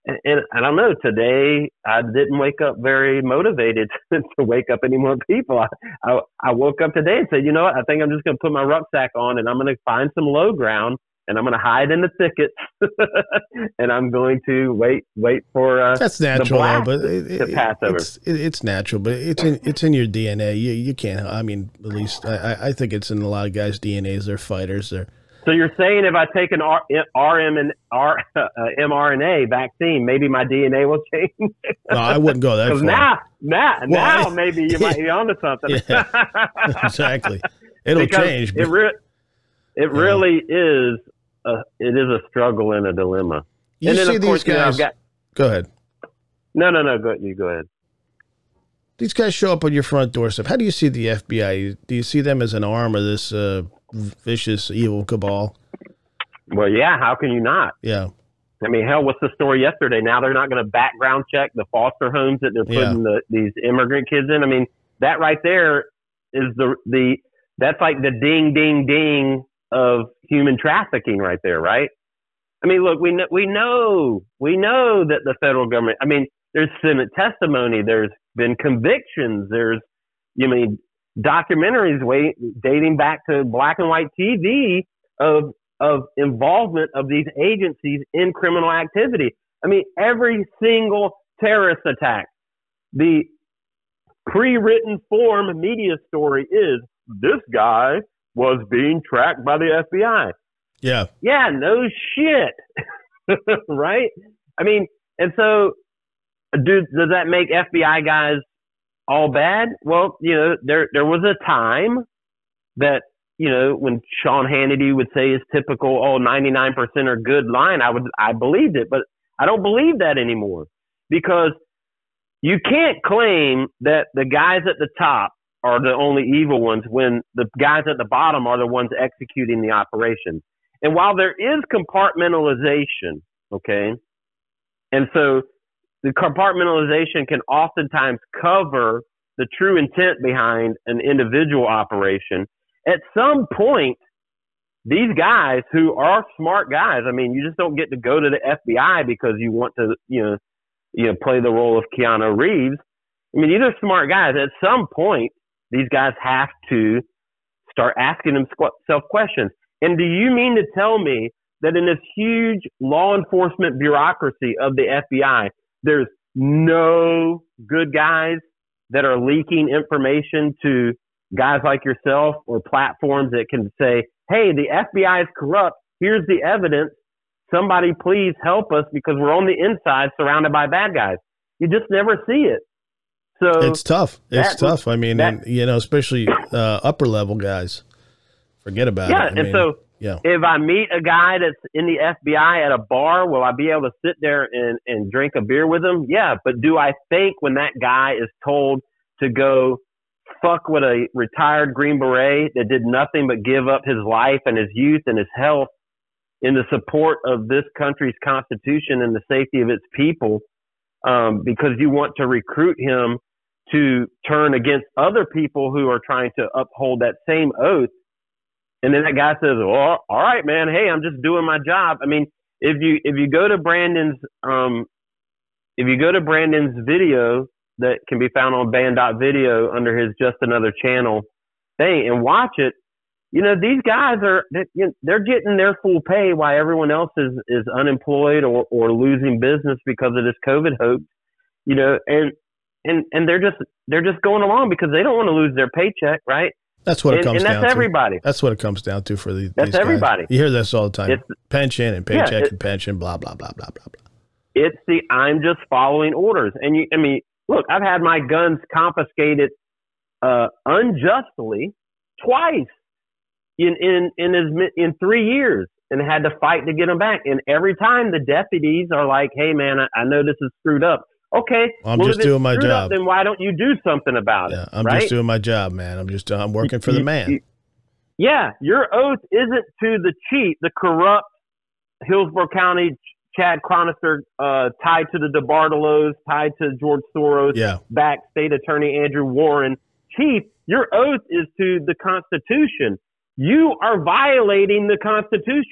and I don't know. Today, I didn't wake up very motivated to wake up any more people. I woke up today and said, you know what? I think I'm just going to put my rucksack on and I'm going to find some low ground and I'm going to hide in the thickets and I'm going to wait for that's the natural, though, blast but to pass over. It's natural, but it's in your DNA. You can't. I mean, at least I think it's in a lot of guys' DNAs. They're fighters. So you're saying if I take an mRNA vaccine, maybe my DNA will change? No, I wouldn't go that far. Now maybe you might be onto something. Yeah, exactly. It'll change. But, it really is. It is a struggle and a dilemma. You and then, see of course, these guys. Go ahead. No. Go ahead. These guys show up on your front doorstep. How do you see the FBI? Do you see them as an arm of this vicious, evil cabal? Well, yeah. How can you not? Yeah. I mean, hell, what's the story yesterday? Now they're not going to background check the foster homes that they're putting these immigrant kids in. I mean, that right there is that's like the ding, ding, ding of human trafficking right there, right? I mean, look, we know that the federal government, I mean, there's Senate testimony, there's been convictions, there's, documentaries dating back to black and white TV of involvement of these agencies in criminal activity. I mean, every single terrorist attack, the pre-written form media story is this guy was being tracked by the FBI. Yeah. Yeah, no shit. Right? I mean, and so does that make FBI guys all bad? Well, there was a time that, when Sean Hannity would say his typical 99% are good line, I believed it, but I don't believe that anymore, because you can't claim that the guys at the top are the only evil ones when the guys at the bottom are the ones executing the operation. And while there is compartmentalization, okay, and so the compartmentalization can oftentimes cover the true intent behind an individual operation, at some point, these guys who are smart guys, I mean, you just don't get to go to the FBI because you want to, play the role of Keanu Reeves. I mean, these are smart guys. At some point, these guys have to start asking themselves questions. And do you mean to tell me that in this huge law enforcement bureaucracy of the FBI, there's no good guys that are leaking information to guys like yourself or platforms that can say, hey, the FBI is corrupt. Here's the evidence. Somebody please help us because we're on the inside surrounded by bad guys. You just never see it. So it's tough. It's tough. I mean, especially upper level guys. Forget about it. If I meet a guy that's in the FBI at a bar, will I be able to sit there and drink a beer with him? Yeah. But do I think when that guy is told to go fuck with a retired Green Beret that did nothing but give up his life and his youth and his health in the support of this country's constitution and the safety of its people, because you want to recruit him to turn against other people who are trying to uphold that same oath? And then that guy says, "Oh, all right, man. Hey, I'm just doing my job." I mean, if you go to Brandon's video that can be found on band.video under his Just Another Channel thing and watch it, these guys they're getting their full pay while everyone else is unemployed or losing business because of this COVID hoax, and they're just going along because they don't want to lose their paycheck, right? That's what it comes down to. And that's everybody. That's what it comes down to for these guys. That's everybody. You hear this all the time. It's pension and paycheck and pension, blah, blah, blah, blah, blah, blah. It's I'm just following orders. And look, I've had my guns confiscated unjustly twice in 3 years and had to fight to get them back. And every time the deputies are like, "Hey, man, I know this is screwed up." Okay, I'm just doing my job. Then why don't you do something about it? I'm just doing my job, man. I'm working for the man. Your oath isn't to the chief, the corrupt Hillsborough County Chad Chronister, tied to the DeBartolos, tied to George Soros, back State Attorney Andrew Warren. Chief, your oath is to the Constitution. You are violating the Constitution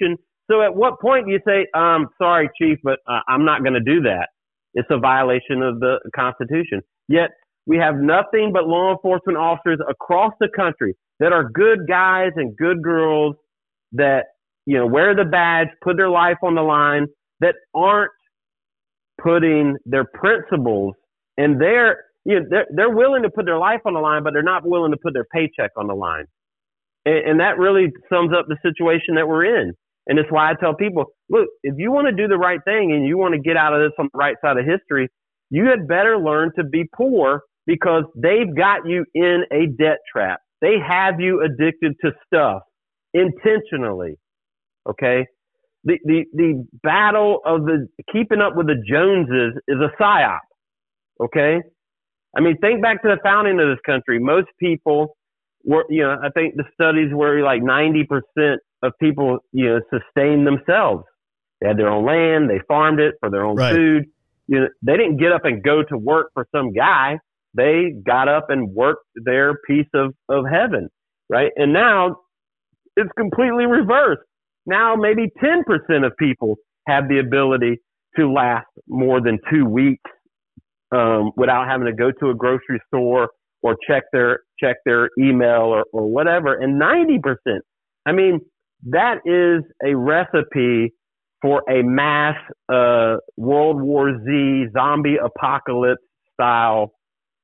So at what point do you say, sorry, Chief, but I'm not going to do that? It's a violation of the Constitution. Yet we have nothing but law enforcement officers across the country that are good guys and good girls that, wear the badge, put their life on the line, that aren't putting their principles, and they're willing to put their life on the line, but they're not willing to put their paycheck on the line. And that really sums up the situation that we're in. And it's why I tell people, look, if you want to do the right thing and you want to get out of this on the right side of history, you had better learn to be poor, because they've got you in a debt trap. They have you addicted to stuff intentionally. Okay? The battle of the keeping up with the Joneses is a psyop. Okay? I mean, think back to the founding of this country. Most people were, I think the studies were like 90% of people, sustained themselves. They had their own land. They farmed it for their own food. They didn't get up and go to work for some guy. They got up and worked their piece of heaven, right? And now it's completely reversed. Now maybe 10% of people have the ability to last more than 2 weeks without having to go to a grocery store or check their email or whatever. And 90%, I mean, that is a recipe for a mass World War Z zombie apocalypse style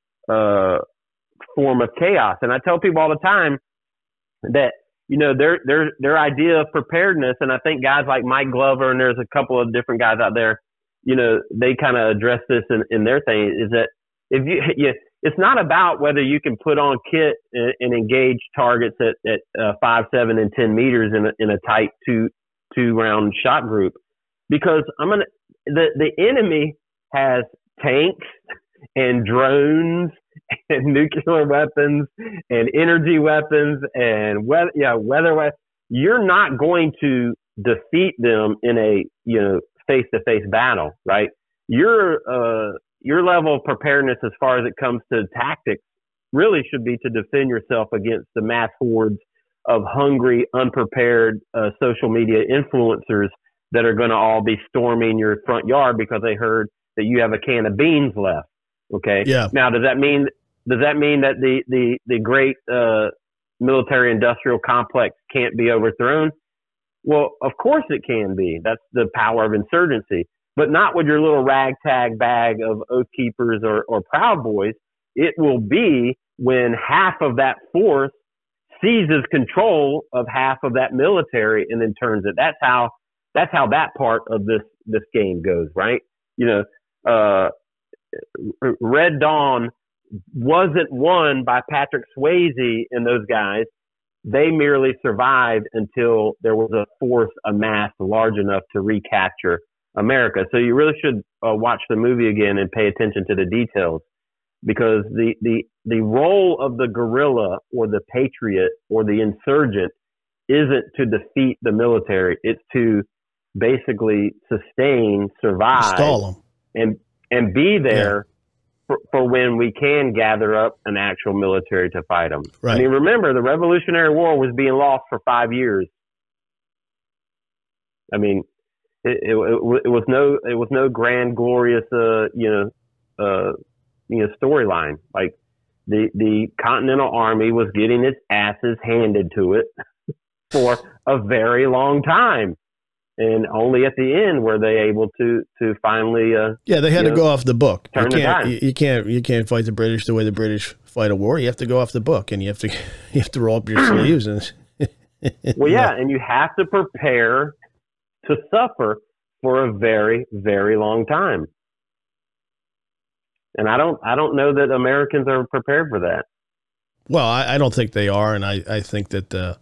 form of chaos. And I tell people all the time that, their idea of preparedness, and I think guys like Mike Glover, and there's a couple of different guys out there, they kind of address this in their thing, is that if it's not about whether you can put on kit and engage targets at 5, 7, and 10 meters in a tight two round shot group, because the enemy has tanks and drones and nuclear weapons and energy weapons and weather weapons. You're not going to defeat them in a face-to-face battle, right? Your level of preparedness as far as it comes to tactics really should be to defend yourself against the mass hordes of hungry, unprepared social media influencers that are going to all be storming your front yard because they heard that you have a can of beans left. Okay. Yeah. Now, does that mean that the great military industrial complex can't be overthrown? Well, of course it can be. That's the power of insurgency, but not with your little ragtag bag of Oath Keepers or Proud Boys. It will be when half of that force seizes control of half of that military and then turns it. That's how that part of this game goes, right? Red Dawn wasn't won by Patrick Swayze and those guys. They merely survived until there was a force amassed large enough to recapture America. So you really should watch the movie again and pay attention to the details, because the role of the guerrilla or the patriot or the insurgent isn't to defeat the military. It's to basically sustain, survive, stall them, and be there for when we can gather up an actual military to fight them. Right. I mean, remember, the Revolutionary War was being lost for 5 years. I mean, it was no grand, glorious, storyline. Like the Continental Army was getting its asses handed to it for a very long time. And only at the end were they able to finally. They had to go off the book. You can't fight the British the way the British fight a war. You have to go off the book, and you have to roll up your sleeves. And and you have to prepare to suffer for a very, very long time. And I don't know that Americans are prepared for that. Well, I don't think they are, and I think that.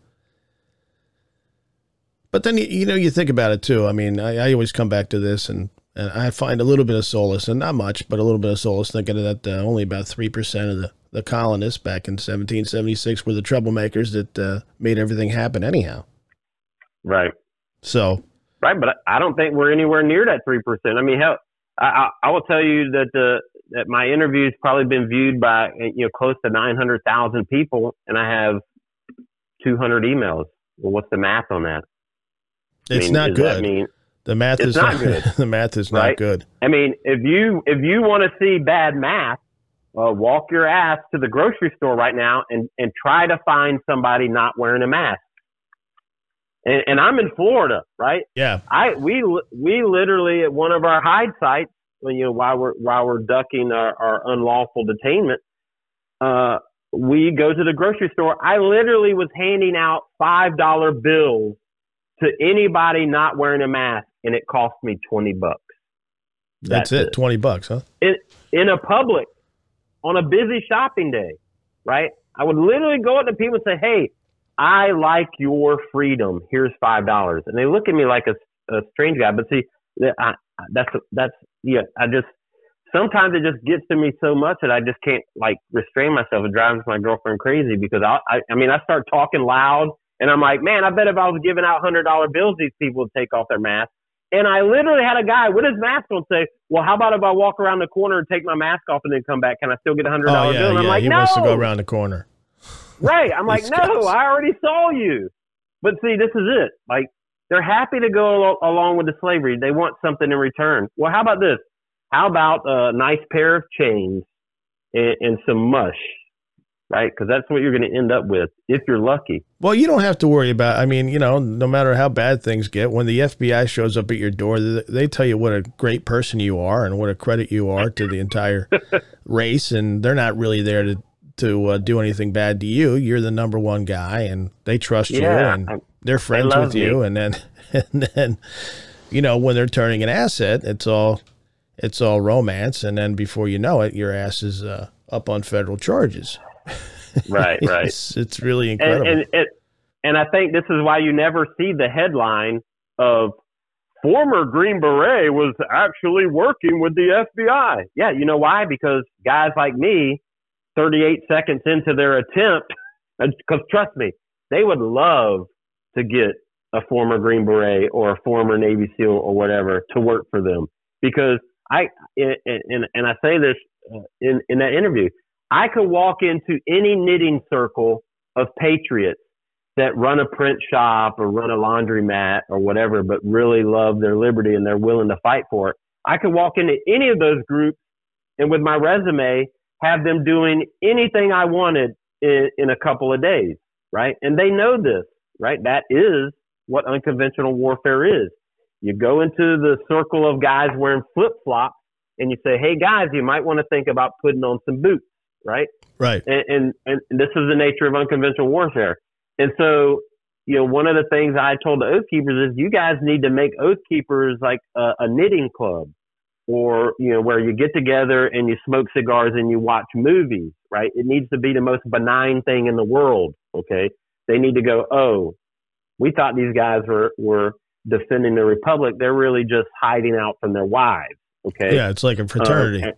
But then, you think about it too. I mean, I always come back to this, and I find a little bit of solace, and not much, but a little bit of solace thinking that only about 3% of the colonists back in 1776 were the troublemakers that made everything happen anyhow. Right. So. Right, but I don't think we're anywhere near that 3%. I mean, hell, I will tell you that that my interview's probably been viewed by close to 900,000 people, and I have 200 emails. Well, what's the math on that? It's not good. The math is not good. The math is not good. I mean, if you want to see bad math, walk your ass to the grocery store right now and try to find somebody not wearing a mask. And I'm in Florida, right? Yeah. We literally at one of our hide sites, while we're ducking our unlawful detainment, we go to the grocery store. I literally was handing out $5 bills to anybody not wearing a mask, and it cost me $20. That's it. $20, huh? In a Publix on a busy shopping day, right? I would literally go up to people and say, "Hey, I like your freedom. Here's $5." And they look at me like a strange guy. But see, sometimes it just gets to me so much that I just can't restrain myself. It drives my girlfriend crazy because I start talking loud and I'm like, man, I bet if I was giving out $100 bills, these people would take off their mask. And I literally had a guy with his mask on say, well, how about if I walk around the corner and take my mask off and then come back? Can I still get $100 bill? And I'm like, he no. wants to go around the corner. Right. I'm like, no, I already saw you. But see, this is it. They're happy to go along with the slavery. They want something in return. Well, how about this? How about a nice pair of chains and some mush, right? Because that's what you're going to end up with if you're lucky. Well, you don't have to worry about, no matter how bad things get, when the FBI shows up at your door, they tell you what a great person you are and what a credit you are to the entire race. And they're not really there to do anything bad to you. You're the number one guy and they trust you and they're friends with you. And then, when they're turning an asset, it's all romance. And then before you know it, your ass is up on federal charges. Right. It's really incredible. And I think this is why you never see the headline of former Green Beret was actually working with the FBI. Yeah. You know why? Because guys like me, 38 seconds into their attempt, because trust me, they would love to get a former Green Beret or a former Navy SEAL or whatever to work for them. Because I say this in that interview, I could walk into any knitting circle of patriots that run a print shop or run a laundromat or whatever, but really love their liberty and they're willing to fight for it. I could walk into any of those groups and with my resume, have them doing anything I wanted in a couple of days, right? And they know this, right? That is what unconventional warfare is. You go into the circle of guys wearing flip-flops and you say, hey, guys, you might want to think about putting on some boots, right? Right. And this is the nature of unconventional warfare. And so, one of the things I told the Oath Keepers is you guys need to make Oath Keepers like a knitting club. Or, where you get together and you smoke cigars and you watch movies, right? It needs to be the most benign thing in the world, okay? They need to go, oh, we thought these guys were defending the Republic. They're really just hiding out from their wives, okay? Yeah, it's like a fraternity.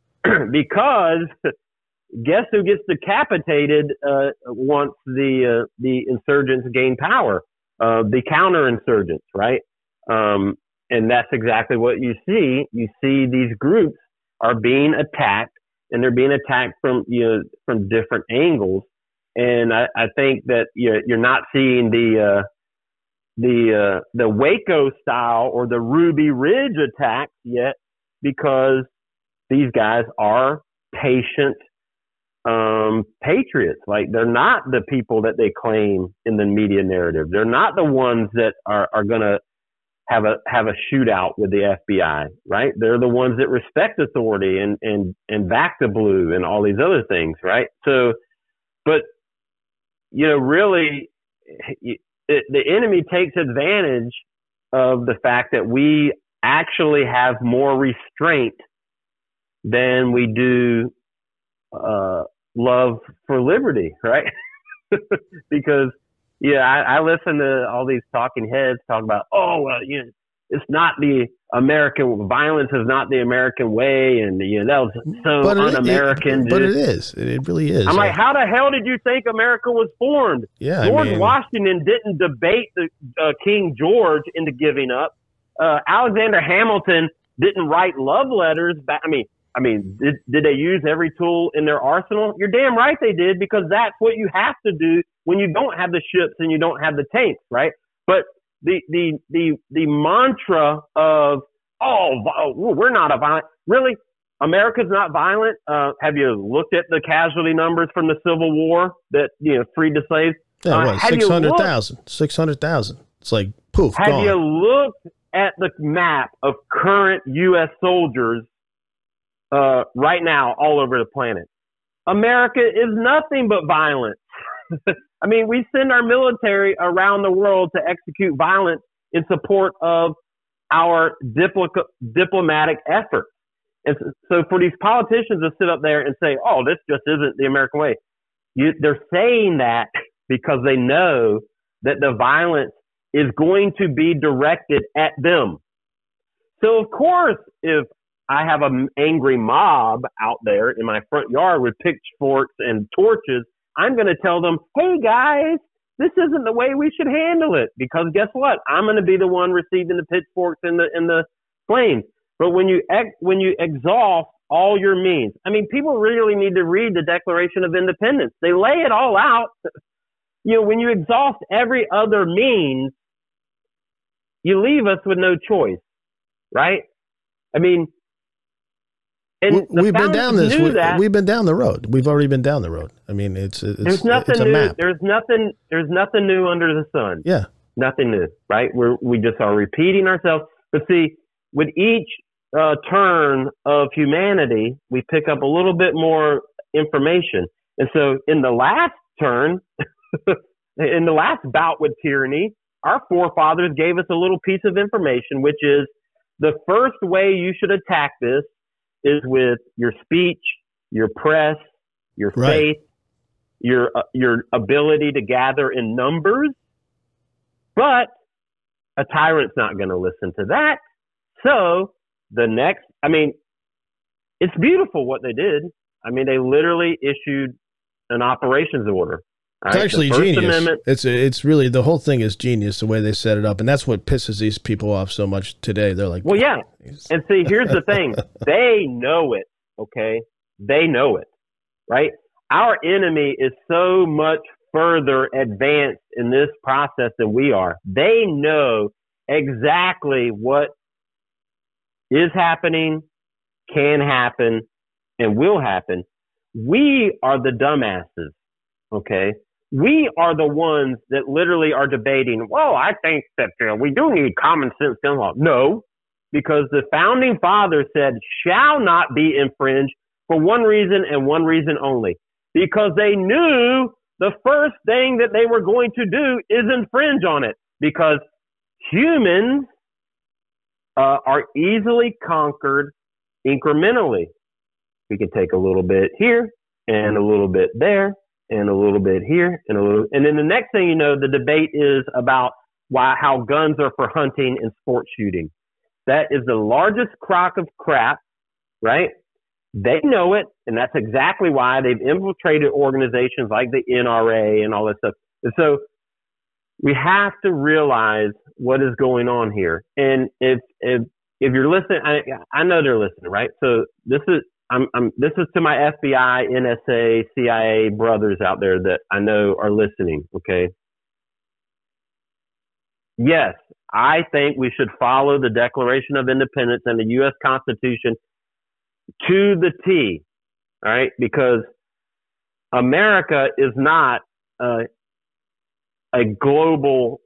Because guess who gets decapitated once the insurgents gain power? The counterinsurgents, right? And that's exactly what you see. You see these groups are being attacked, and they're being attacked from different angles. And I think that you're not seeing the Waco style or the Ruby Ridge attacks yet, because these guys are patient patriots. Like, they're not the people that they claim in the media narrative. They're not the ones that are going to have a shootout with the FBI, right? They're the ones that respect authority and back the blue and all these other things, right? So, but, really, the enemy takes advantage of the fact that we actually have more restraint than we do love for liberty, right? Because I listen to all these talking heads talk about, it's not the American, violence is not the American way, and that was so un-American. But it is. It really is. I'm like, how the hell did you think America was formed? Yeah, George Washington didn't debate King George into giving up. Alexander Hamilton didn't write love letters back. Did they use every tool in their arsenal? You're damn right they did, because that's what you have to do when you don't have the ships and you don't have the tanks, right? But the mantra of, we're not a violent, really, America's not violent. Have you looked at the casualty numbers from the Civil War that, freed the slaves? Yeah, 600,000. 600,000. It's like, poof, Have gone. you looked at the map of current U.S. soldiers right now all over the planet? America is nothing but violence. I mean, we send our military around the world to execute violence in support of our diplomatic efforts. And so for these politicians to sit up there and say, oh, this just isn't the American way, they're saying that because they know that the violence is going to be directed at them. So, of course, if I have an angry mob out there in my front yard with pitchforks and torches, I'm going to tell them, hey, guys, this isn't the way we should handle it. Because guess what? I'm going to be the one receiving the pitchforks and the flames. But when you exhaust all your means, I mean, people really need to read the Declaration of Independence. They lay it all out. When you exhaust every other means, you leave us with no choice, right? I mean, and we've been down this. We've been down the road. We've already been down the road. I mean, there's nothing it's a new. map. There's nothing new under the sun. Yeah, nothing new, right? We just are repeating ourselves. But see, with each turn of humanity, we pick up a little bit more information. And so in the last turn, in the last bout with tyranny, our forefathers gave us a little piece of information, which is the first way you should attack this is with your speech, your press, your faith, your ability to gather in numbers. But a tyrant's not going to listen to that. So it's beautiful what they did. I mean, they literally issued an operations order. It's actually genius. It's really, the whole thing is genius, the way they set it up. And that's what pisses these people off so much today. They're like, well, yeah. And see, here's the thing. They know it, okay? They know it, right? Our enemy is so much further advanced in this process than we are. They know exactly what is happening, can happen, and will happen. We are the dumbasses, okay? We are the ones that literally are debating, well, I think that we do need common sense gun law. No, because the founding fathers said shall not be infringed for one reason and one reason only. Because they knew the first thing that they were going to do is infringe on it. Because humans are easily conquered incrementally. We can take a little bit here and a little bit there and a little bit here and a little, and then the next thing you know, the debate is about how guns are for hunting and sport shooting. That is the largest crock of crap, right? They know it, and that's exactly why they've infiltrated organizations like the NRA and all that stuff. And so we have to realize what is going on here. And if you're listening, I know they're listening, right? So this is to my FBI, NSA, CIA brothers out there that I know are listening, okay? Yes, I think we should follow the Declaration of Independence and the U.S. Constitution to the T, all right? Because America is not a global,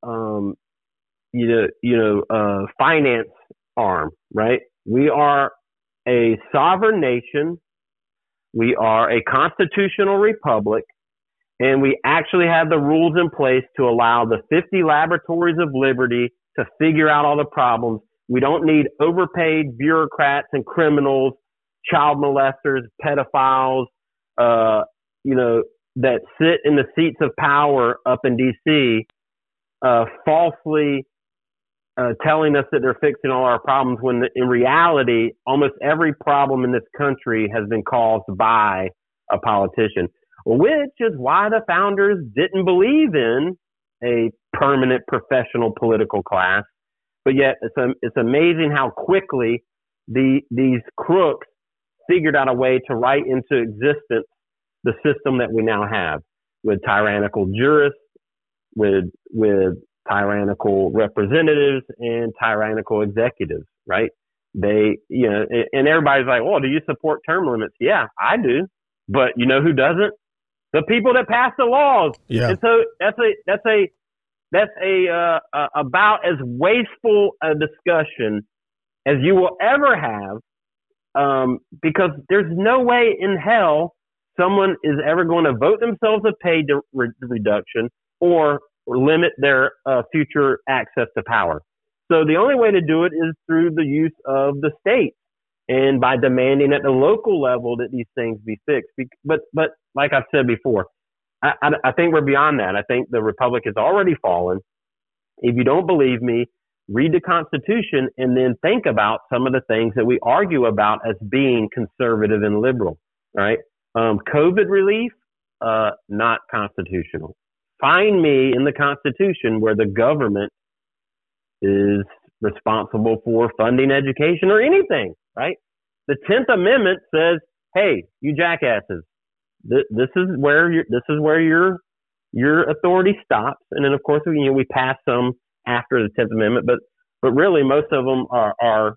finance arm, right? We are a sovereign nation. We are a constitutional republic, and we actually have the rules in place to allow the 50 laboratories of liberty to figure out all the problems. We don't need overpaid bureaucrats and criminals, child molesters, pedophiles, that sit in the seats of power up in D.C., falsely telling us that they're fixing all our problems when in reality, almost every problem in this country has been caused by a politician, which is why the founders didn't believe in a permanent professional political class. But yet it's amazing how quickly these crooks figured out a way to write into existence the system that we now have with tyrannical jurists, with tyrannical representatives and tyrannical executives, right? They, and everybody's like, well, do you support term limits? Yeah, I do. But you know who doesn't? The people that pass the laws. Yeah. And so that's about as wasteful a discussion as you will ever have, because there's no way in hell someone is ever going to vote themselves a pay reduction or limit their future access to power. So the only way to do it is through the use of the state and by demanding at the local level that these things be fixed. But like I've said before, I think we're beyond that. I think the republic has already fallen. If you don't believe me, read the Constitution and then think about some of the things that we argue about as being conservative and liberal, right? COVID relief, not constitutional. Find me in the Constitution where the government is responsible for funding education or anything, right? The 10th Amendment says, hey, you jackasses, this is where your authority stops. And then, of course, we pass some after the 10th Amendment, but really most of them are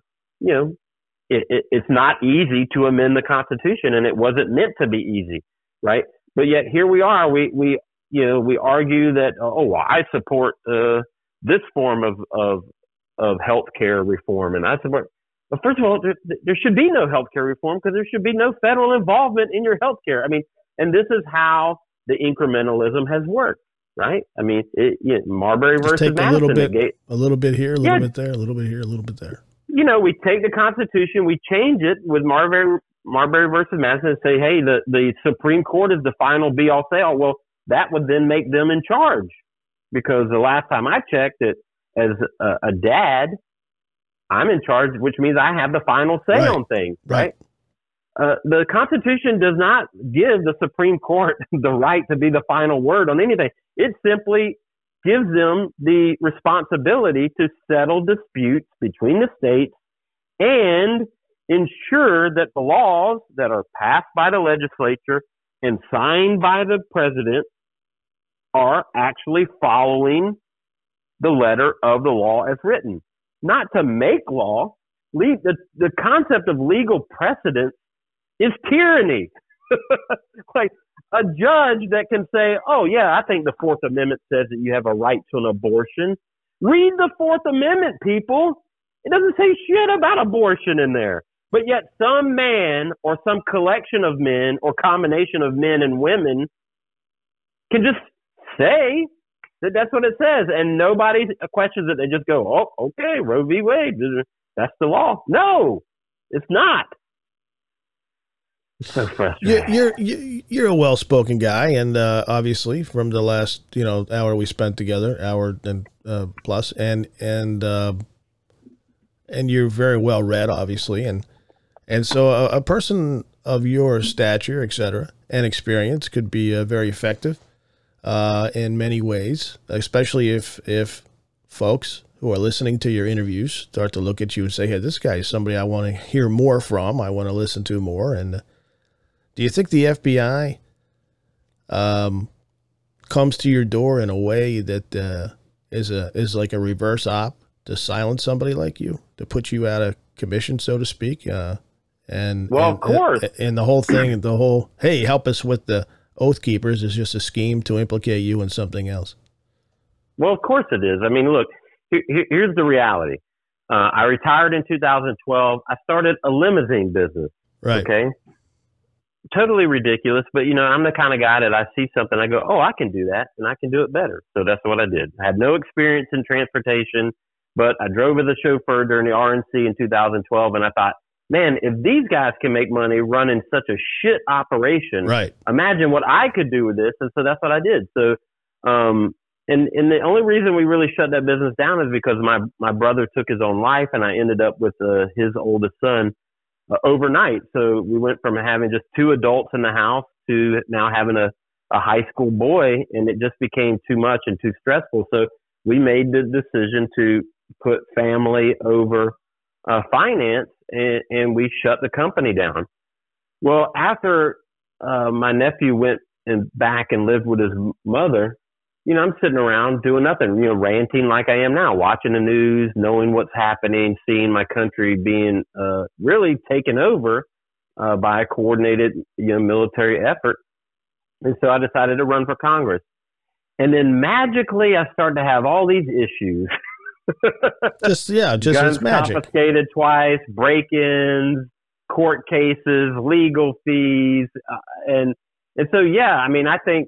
it's not easy to amend the Constitution, and it wasn't meant to be easy, right? But yet here we are. We argue that I support this form of healthcare reform, and I support. But first of all, there should be no healthcare reform because there should be no federal involvement in your healthcare. I mean, and this is how the incrementalism has worked, right? I mean, Marbury versus Madison. A little bit here, a little bit there, a little bit here, a little bit there. We take the Constitution, we change it with Marbury versus Madison and say, hey, the Supreme Court is the final be-all, say-all. Well, that would then make them in charge, because the last time I checked it, as a dad, I'm in charge, which means I have the final say on things, right? The Constitution does not give the Supreme Court the right to be the final word on anything. It simply gives them the responsibility to settle disputes between the states and ensure that the laws that are passed by the legislature and signed by the president are actually following the letter of the law as written. Not to make law. The concept of legal precedent is tyranny. Like a judge that can say, oh, yeah, I think the Fourth Amendment says that you have a right to an abortion. Read the Fourth Amendment, people. It doesn't say shit about abortion in there. But yet some man or some collection of men or combination of men and women can just say that that's what it says, and nobody questions it. They just go, oh, okay, Roe v. Wade, that's the law. No, it's not. It's so frustrating. You're a well-spoken guy, and obviously from the last hour we spent together, hour and plus, and you're very well read, obviously, and so a person of your stature, etc., and experience could be very effective in many ways, especially if folks who are listening to your interviews start to look at you and say, hey, this guy is somebody I want to hear more from. I want to listen to more. And do you think the FBI comes to your door in a way that is like a reverse op to silence somebody like you, to put you out of commission, so to speak? Of course. And the whole thing, hey, help us with the Oath Keepers is just a scheme to implicate you in something else. Well, of course it is. I mean, look, here's the reality. I retired in 2012. I started a limousine business. Right. Okay. Totally ridiculous, but I'm the kind of guy that I see something, I go, oh, I can do that, and I can do it better. So that's what I did. I had no experience in transportation, but I drove as a chauffeur during the RNC in 2012, and I thought, man, if these guys can make money running such a shit operation, right, imagine what I could do with this. And so that's what I did. So, and the only reason we really shut that business down is because my brother took his own life, and I ended up with his oldest son overnight. So we went from having just two adults in the house to now having a high school boy, and it just became too much and too stressful. So we made the decision to put family over finance, and we shut the company down. Well, after my nephew went back and lived with his mother, I'm sitting around doing nothing, ranting like I am now, watching the news, knowing what's happening, seeing my country being really taken over by a coordinated, military effort. And so I decided to run for Congress. And then magically I started to have all these issues. just Guns it's magic. Confiscated twice, break-ins, court cases, legal fees. And so, yeah, I mean, I think,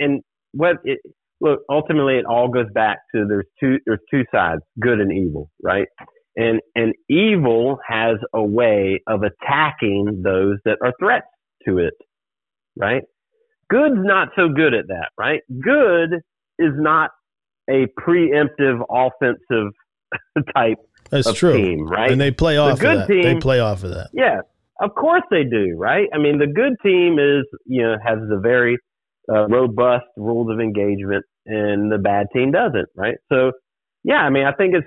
look, ultimately it all goes back to there's two sides, good and evil, right? And evil has a way of attacking those that are threats to it, right? Good's not so good at that, right? Good is not a preemptive offensive type That's true. Team, right? And they play off of that. They play off of that. Yeah, of course they do, right? I mean, the good team is, has the very robust rules of engagement, and the bad team doesn't, right? So, yeah, I mean, I think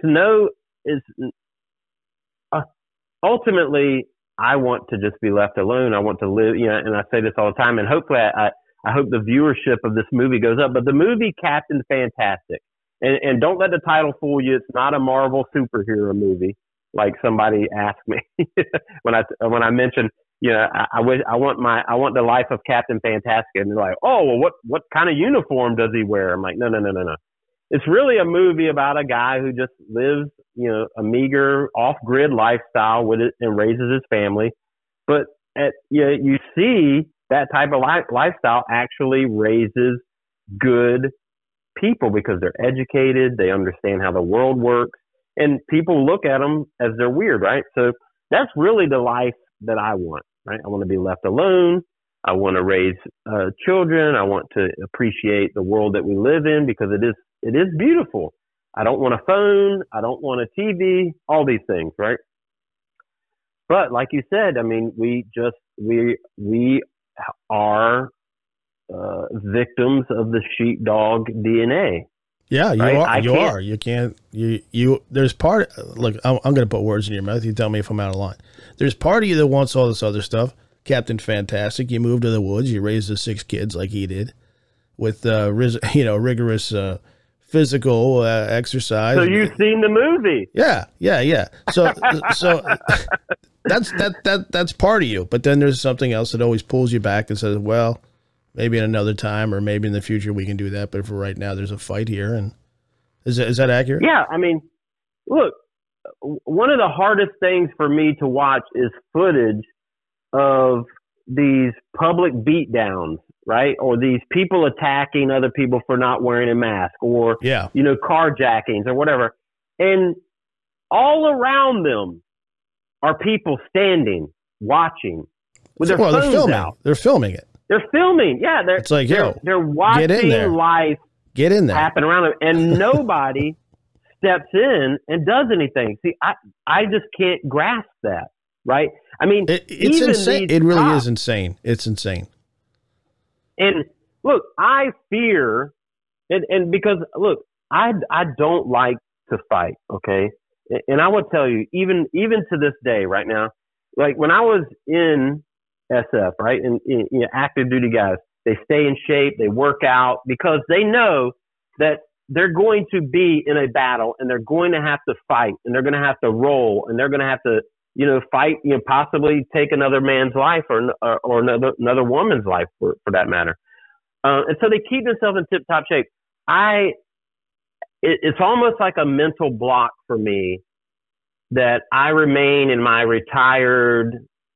ultimately, I want to just be left alone. I want to live, and I say this all the time, and hopefully I hope the viewership of this movie goes up. But the movie Captain Fantastic, and don't let the title fool you. It's not a Marvel superhero movie, like somebody asked me when I mentioned, I want the life of Captain Fantastic, and they're like, oh, well, what kind of uniform does he wear? I'm like, no. It's really a movie about a guy who just lives, a meager off-grid lifestyle with it and raises his family. But you see that type of lifestyle actually raises good people because they're educated, they understand how the world works, and people look at them as they're weird, right? So that's really the life that I want, right? I want to be left alone. I want to raise children. I want to appreciate the world that we live in because it is beautiful. I don't want a phone. I don't want a TV, all these things, right? But like you said, I mean, we are victims of the sheepdog DNA. Yeah, you right? You are. You can't. There's part. Look, I'm going to put words in your mouth. You tell me if I'm out of line. There's part of you that wants all this other stuff. Captain Fantastic. You moved to the woods. You raised the 6 kids like he did, with rigorous physical exercise. So you've seen the movie? Yeah. So that's part of you. But then there's something else that always pulls you back and says, well, maybe in another time or maybe in the future we can do that. But for right now, there's a fight here. And is that accurate? Yeah. I mean, look, one of the hardest things for me to watch is footage of these public beatdowns, right? Or these people attacking other people for not wearing a mask, or, carjackings or whatever. And all around them are people standing, watching with their phones out. They're filming it. They're filming. Yeah. It's like, they're watching life happen around them, and nobody steps in and does anything. See, I just can't grasp that. Right? I mean, it's insane. It really is insane. It's insane. And look, I fear, and because look, I don't like to fight. Okay, and I will tell you, even to this day, right now, like when I was in SF, right, and active duty guys, they stay in shape, they work out because they know that they're going to be in a battle and they're going to have to fight and they're going to have to roll and they're going to have to fight, possibly take another man's life or another woman's life for that matter. And so they keep themselves in tip-top shape. It's almost like a mental block for me that I remain in my retired,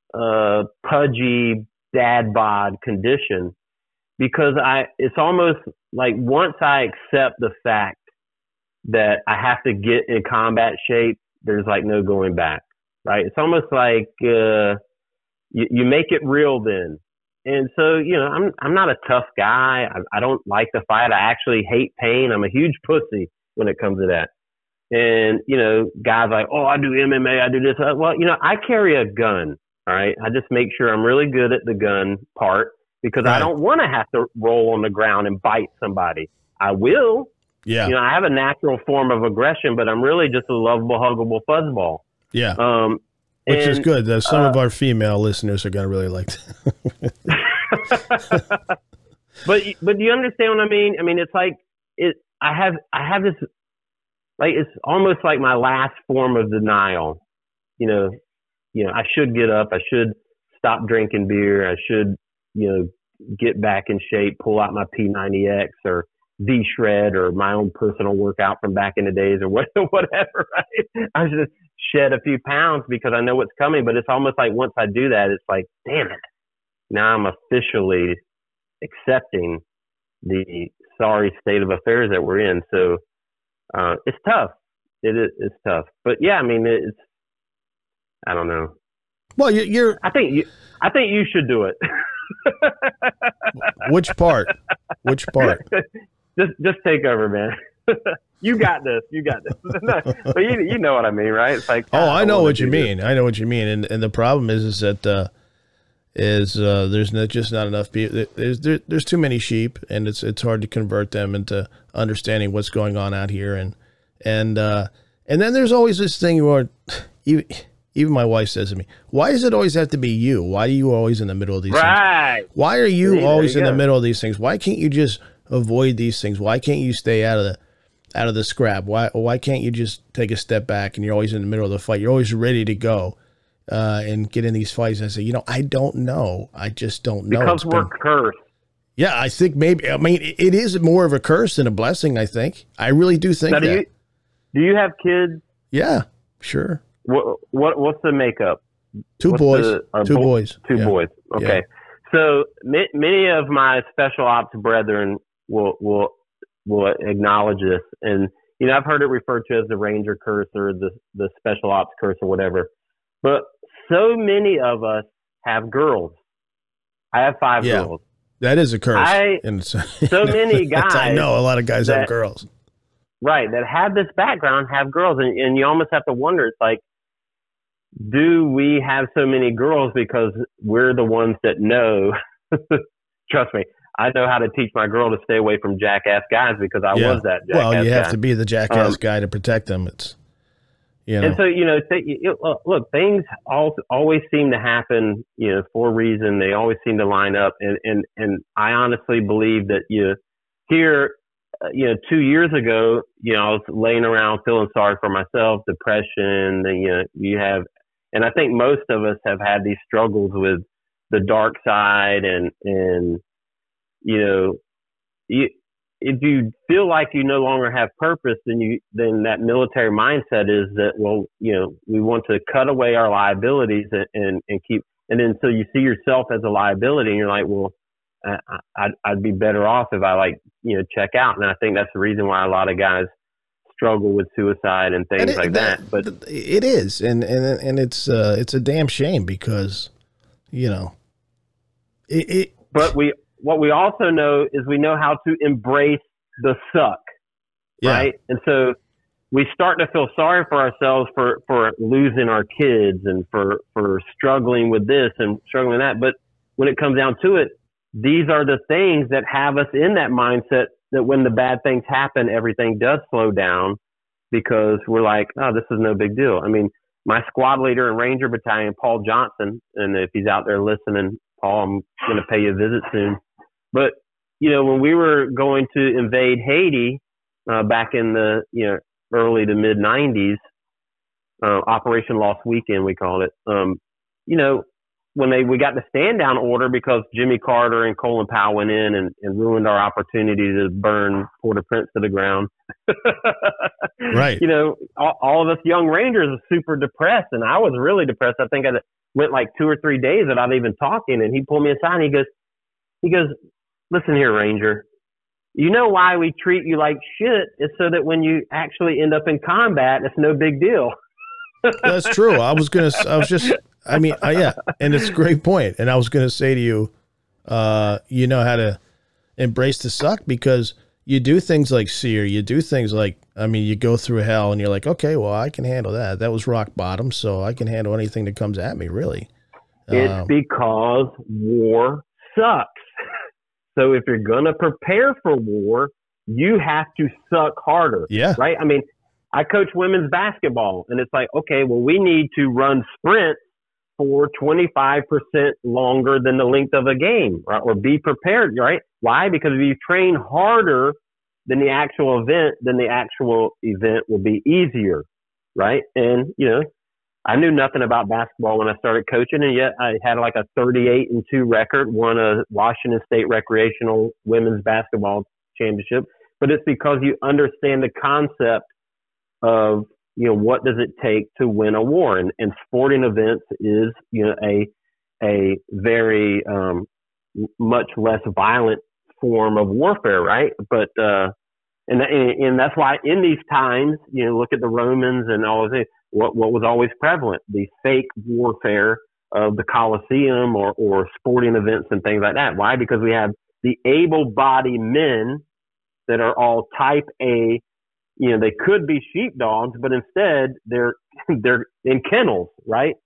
pudgy dad bod condition because it's almost like once I accept the fact that I have to get in combat shape, there's like no going back. Right. It's almost like you make it real then. And so, I'm not a tough guy. I don't like to fight. I actually hate pain. I'm a huge pussy when it comes to that. And, guys like, oh, I do MMA. I do this. Well, I carry a gun. All right. I just make sure I'm really good at the gun part because I don't want to have to roll on the ground and bite somebody. I will. Yeah. I have a natural form of aggression, but I'm really just a lovable, huggable fuzzball. Yeah. Which is good. Some of our female listeners are going to really like that. But do you understand what I mean? I mean, it's like I have this, like, it's almost like my last form of denial. I should get up. I should stop drinking beer. I should, get back in shape, pull out my P90X or V-Shred or my own personal workout from back in the days or whatever, right? I should shed a few pounds because I know what's coming. But it's almost like once I do that, it's like, damn it. Now I'm officially accepting the sorry state of affairs that we're in. So it's tough. It's tough. But yeah, I mean, I don't know. Well, I think you should do it. Which part? Just take over, man. You got this. But you know what I mean, right? It's like, I know what you mean. I know what you mean. And the problem is that there's just not enough people. There's too many sheep, and it's hard to convert them into understanding what's going on out here. And then there's always this thing where even my wife says to me, "Why does it always have to be you? Why are you always in the middle of these things? Why are you always in the middle of these things? Why can't you just avoid these things? Why can't you stay out of the scrap? Why can't you just take a step back and you're always in the middle of the fight? You're always ready to go and get in these fights." And I say, I don't know. I just don't know. Because we're cursed. Yeah, I think maybe. I mean, it is more of a curse than a blessing. I think. I really do think that. Do you have kids? Yeah, sure. What's the makeup? Two boys. Two boys. Okay. Yeah. So many of my special ops brethren will acknowledge this, and I've heard it referred to as the Ranger curse or the special ops curse or whatever. But so many of us have girls. I have 5 girls. That is a curse. So many guys. I know a lot of guys have girls. Right, that have this background, have girls, and you almost have to wonder. It's like, do we have so many girls because we're the ones that know? Trust me, I know how to teach my girl to stay away from jackass guys because I was that jackass guy. Well, you have to be the jackass guy to protect them. It's, And so, look, things always seem to happen, for a reason. They always seem to line up. And I honestly believe that here, 2 years ago, I was laying around feeling sorry for myself, depression, you have, and I think most of us have had these struggles with the dark side and if you feel like you no longer have purpose, then that military mindset is that, we want to cut away our liabilities and keep, and then so you see yourself as a liability and you're like, well, I'd be better off if I check out. And I think that's the reason why a lot of guys struggle with suicide and things like that. But it is, and it's a damn shame because, But what we also know is we know how to embrace the suck, right? And so we start to feel sorry for ourselves for losing our kids and for struggling with this and struggling with that. But when it comes down to it, these are the things that have us in that mindset that when the bad things happen, everything does slow down because we're like, oh, this is no big deal. I mean, my squad leader in Ranger Battalion, Paul Johnson, and if he's out there listening, Paul, I'm going to pay you a visit soon. But, when we were going to invade Haiti back in the early to mid 90s, Operation Lost Weekend, we called it, when we got the stand down order because Jimmy Carter and Colin Powell went in and ruined our opportunity to burn Port-au-Prince to the ground. Right. All of us young Rangers were super depressed, and I was really depressed. I think I went like 2 or 3 days without even talking, and he pulled me aside and he goes, listen here, Ranger, you know why we treat you like shit? It's so that when you actually end up in combat, it's no big deal. That's true. Yeah, and it's a great point. And I was going to say to you, you know how to embrace the suck because you do things like SEER. You do things like, you go through hell and you're like, okay, well, I can handle that. That was rock bottom, so I can handle anything that comes at me, really. It's because war sucks. So if you're going to prepare for war, you have to suck harder. Yeah. Right? I coach women's basketball, and it's like, okay, well, we need to run sprints for 25% longer than the length of a game, right? Or be prepared, right? Why? Because if you train harder then the actual event will be easier, right? And I knew nothing about basketball when I started coaching, and yet I had like a 38-2 record, won a Washington State recreational women's basketball championship. But it's because you understand the concept of, what does it take to win a war? And sporting events is, a very much less violent form of warfare, right? But and that's why in these times, look at the Romans and all of it. What was always prevalent? The fake warfare of the Colosseum or sporting events and things like that. Why? Because we have the able-bodied men that are all type A. They could be sheepdogs, but instead they're in kennels, right?